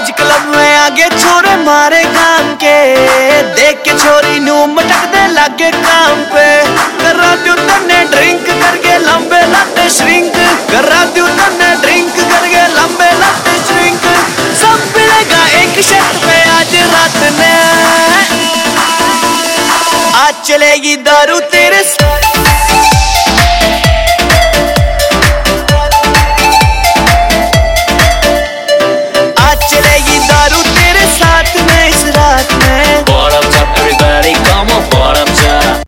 आज क्लब में आगे छोरे मारे काम के, देख के छोरी नू मटक दे लागे काम पे। करा दू तन्ने ड्रिंक करके लंबे लाते श्रिंक, करा दू तन्ने ड्रिंक करके लंबे लाते श्रिंक। सब मिलेगा एक शर्त पे आज रात में, आज चलेगी दारू तेरे